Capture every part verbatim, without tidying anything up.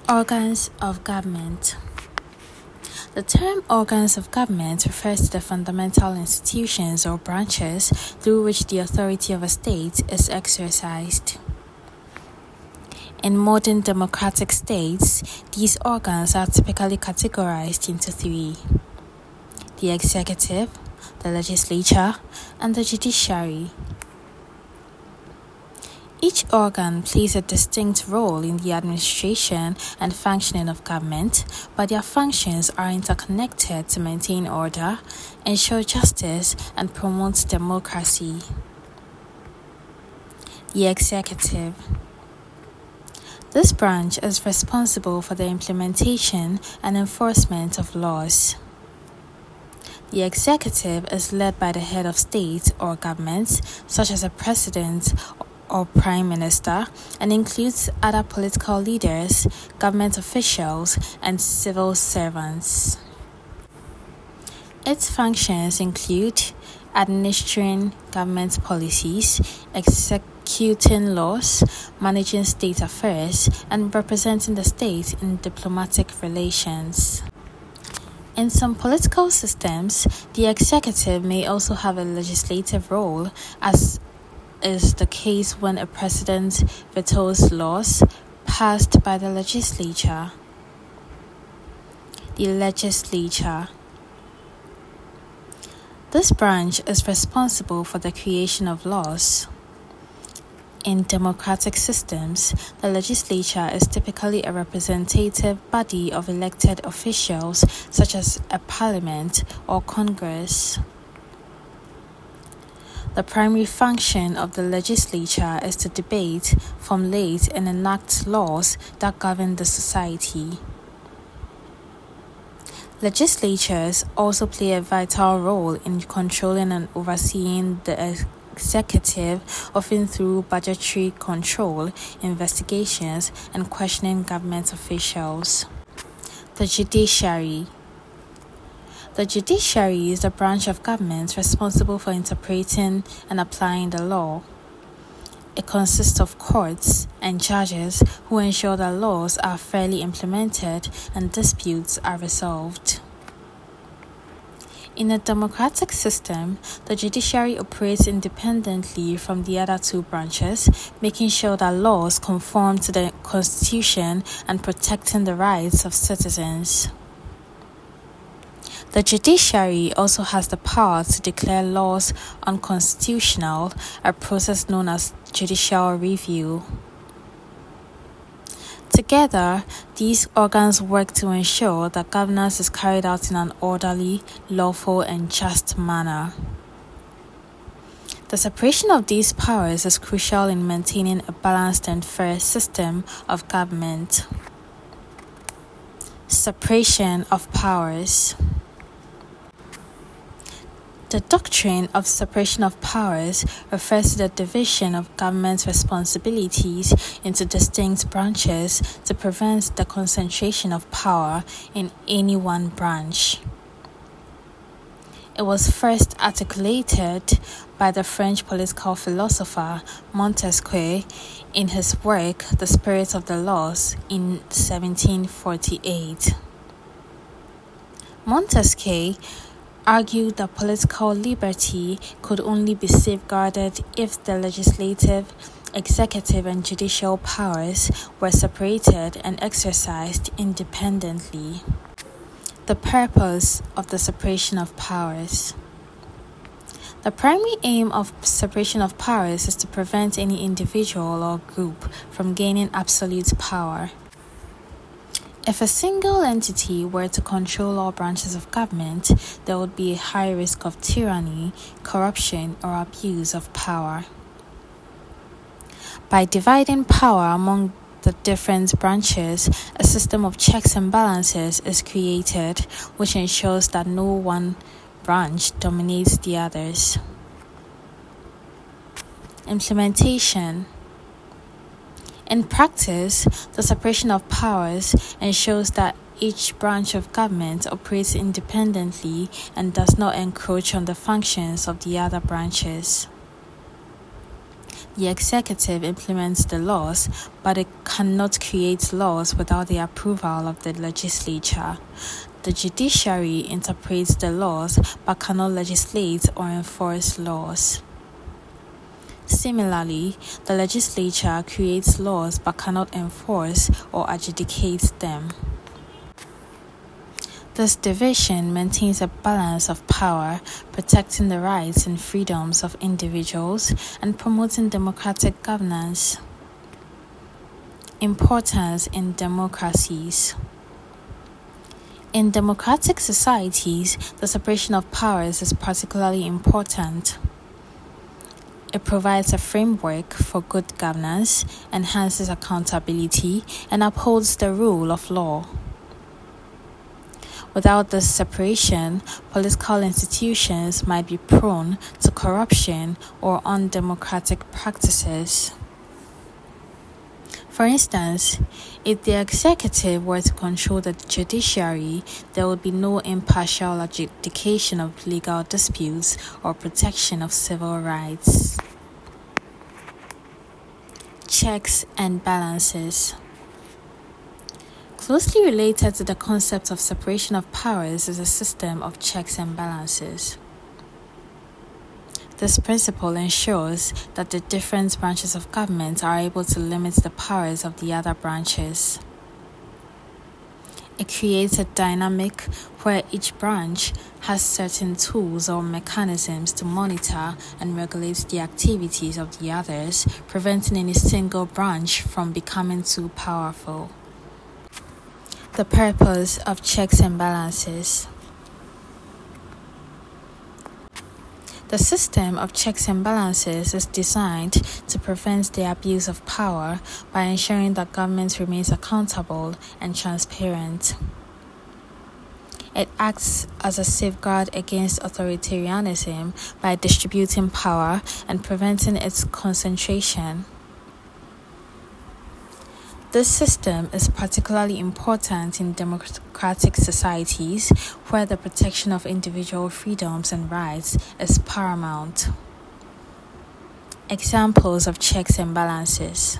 Organs of government. The term organs of government refers to the fundamental institutions or branches through which the authority of a state is exercised. In modern democratic states, these organs are typically categorized into three: the executive, the legislature, and the judiciary. Each organ plays a distinct role in the administration and functioning of government, but their functions are interconnected to maintain order, ensure justice, and promote democracy. The executive. This branch is responsible for the implementation and enforcement of laws. The executive is led by the head of state or government, such as a president or prime minister, and includes other political leaders, government officials, and civil servants. Its functions include administering government policies, executing laws, managing state affairs, and representing the state in diplomatic relations. In some political systems, the executive may also have a legislative role, as is the case when a president vetoes laws passed by the legislature. The legislature. This branch is responsible for the creation of laws. In democratic systems, the legislature is typically a representative body of elected officials, such as a parliament or Congress. The primary function of the legislature is to debate, formulate, and enact laws that govern the society. Legislatures also play a vital role in controlling and overseeing the executive, often through budgetary control, investigations, and questioning government officials. The judiciary. The judiciary is the branch of government responsible for interpreting and applying the law. It consists of courts and judges who ensure that laws are fairly implemented and disputes are resolved. In a democratic system, the judiciary operates independently from the other two branches, making sure that laws conform to the Constitution and protecting the rights of citizens. The judiciary also has the power to declare laws unconstitutional, a process known as judicial review. Together, these organs work to ensure that governance is carried out in an orderly, lawful, and just manner. The separation of these powers is crucial in maintaining a balanced and fair system of government. Separation of powers. The doctrine of separation of powers refers to the division of government responsibilities into distinct branches to prevent the concentration of power in any one branch. It was first articulated by the French political philosopher Montesquieu in his work The Spirit of the Laws in seventeen forty-eight. Montesquieu argued that political liberty could only be safeguarded if the legislative, executive, and judicial powers were separated and exercised independently. The purpose of the separation of powers. The primary aim of separation of powers is to prevent any individual or group from gaining absolute power. If a single entity were to control all branches of government, there would be a high risk of tyranny, corruption, or abuse of power. By dividing power among the different branches, a system of checks and balances is created, which ensures that no one branch dominates the others. Implementation. In practice, the separation of powers ensures that each branch of government operates independently and does not encroach on the functions of the other branches. The executive implements the laws, but it cannot create laws without the approval of the legislature. The judiciary interprets the laws, but cannot legislate or enforce laws. Similarly, the legislature creates laws but cannot enforce or adjudicate them. This division maintains a balance of power, protecting the rights and freedoms of individuals and promoting democratic governance. Importance in democracies. In democratic societies, the separation of powers is particularly important. It provides a framework for good governance, enhances accountability, and upholds the rule of law. Without this separation, political institutions might be prone to corruption or undemocratic practices. For instance, if the executive were to control the judiciary, there would be no impartial adjudication of legal disputes or protection of civil rights. Checks and balances. Closely related to the concept of separation of powers is a system of checks and balances. This principle ensures that the different branches of government are able to limit the powers of the other branches. It creates a dynamic where each branch has certain tools or mechanisms to monitor and regulate the activities of the others, preventing any single branch from becoming too powerful. The purpose of checks and balances. The system of checks and balances is designed to prevent the abuse of power by ensuring that government remains accountable and transparent. It acts as a safeguard against authoritarianism by distributing power and preventing its concentration. This system is particularly important in democratic societies where the protection of individual freedoms and rights is paramount. Examples of checks and balances.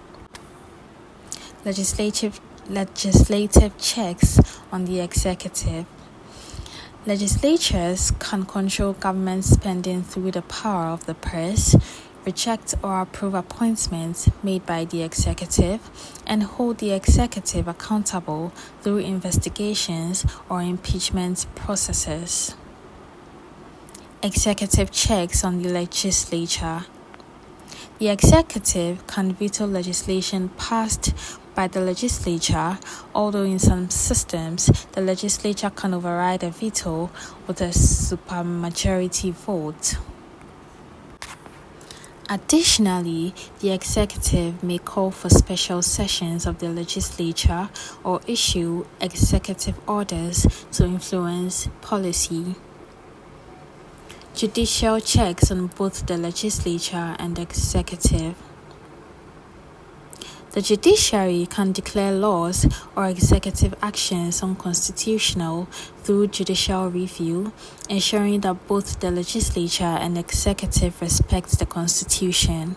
Legislative, legislative checks on the executive. Legislatures can control government spending through the power of the purse, reject or approve appointments made by the executive, and hold the executive accountable through investigations or impeachment processes. Executive checks on the legislature. The executive can veto legislation passed by the legislature, although in some systems, the legislature can override a veto with a supermajority vote. Additionally, the executive may call for special sessions of the legislature or issue executive orders to influence policy. Judicial checks on both the legislature and executive. The judiciary can declare laws or executive actions unconstitutional through judicial review, ensuring that both the legislature and executive respect the Constitution.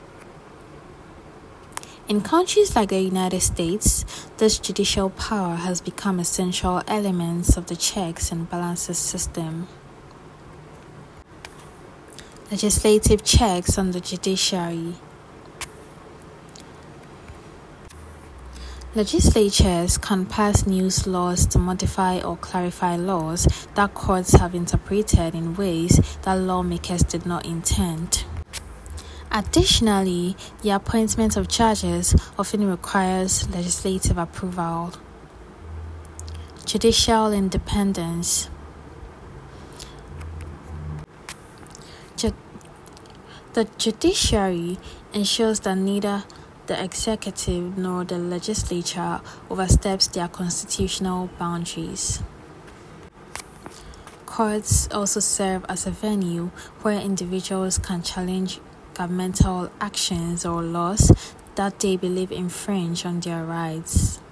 In countries like the United States, this judicial power has become essential elements of the checks and balances system. Legislative checks on the judiciary. Legislatures can pass new laws to modify or clarify laws that courts have interpreted in ways that lawmakers did not intend. Additionally, the appointment of judges often requires legislative approval. Judicial independence. Ju- the judiciary ensures that neither the executive nor the legislature oversteps their constitutional boundaries. Courts also serve as a venue where individuals can challenge governmental actions or laws that they believe infringe on their rights.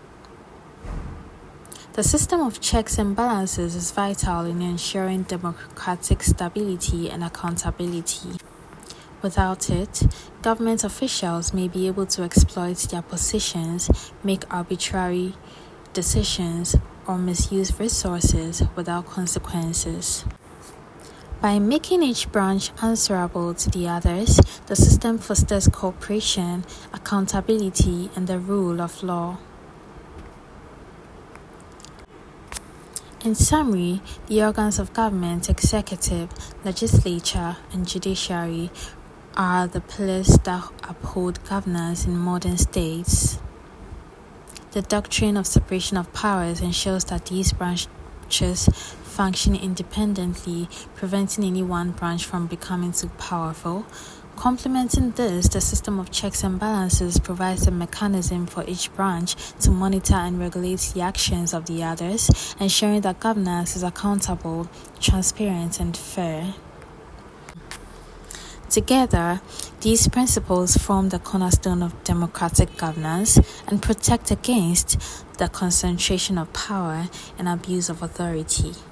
The system of checks and balances is vital in ensuring democratic stability and accountability. Without it, government officials may be able to exploit their positions, make arbitrary decisions, or misuse resources without consequences. By making each branch answerable to the others, the system fosters cooperation, accountability, and the rule of law. In summary, the organs of government, executive, legislature, and judiciary are the pillars that uphold governance in modern states. The doctrine of separation of powers ensures that these branches function independently, preventing any one branch from becoming too powerful. Complementing this, the system of checks and balances provides a mechanism for each branch to monitor and regulate the actions of the others, ensuring that governance is accountable, transparent, and fair. Together, these principles form the cornerstone of democratic governance and protect against the concentration of power and abuse of authority.